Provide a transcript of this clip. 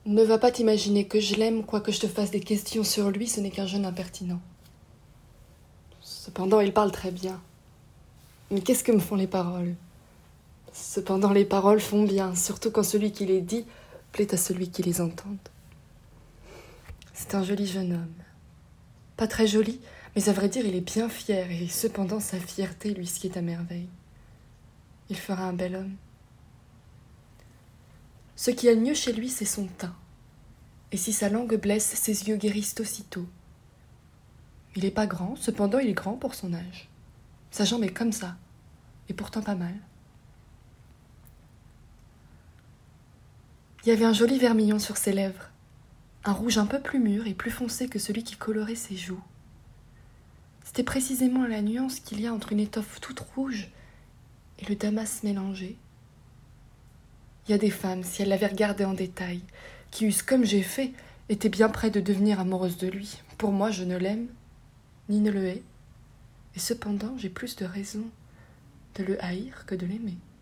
Ne va pas t'imaginer que je l'aime, quoique je te fasse des questions sur lui, ce n'est qu'un jeune impertinent. Cependant, il parle très bien. Mais qu'est-ce que me font les paroles ? Cependant, les paroles font bien, surtout quand celui qui les dit plaît à celui qui les entende. C'est un joli jeune homme. Pas très joli, mais à vrai dire, il est bien fier, et cependant sa fierté lui sied à merveille. Il fera un bel homme. Ce qui a le mieux chez lui, c'est son teint. Et si sa langue blesse, ses yeux guérissent aussitôt. Il n'est pas grand, cependant il est grand pour son âge. Sa jambe est comme ça, et pourtant pas mal. Il y avait un joli vermillon sur ses lèvres, un rouge un peu plus mûr et plus foncé que celui qui colorait ses joues. C'était précisément la nuance qu'il y a entre une étoffe toute rouge et le damas mélangé. Il y a des femmes, si elles l'avaient regardé en détail, qui eussent, comme j'ai fait, été bien près de devenir amoureuses de lui. Pour moi, je ne l'aime, ni ne le hais, et cependant j'ai plus de raison de le haïr que de l'aimer.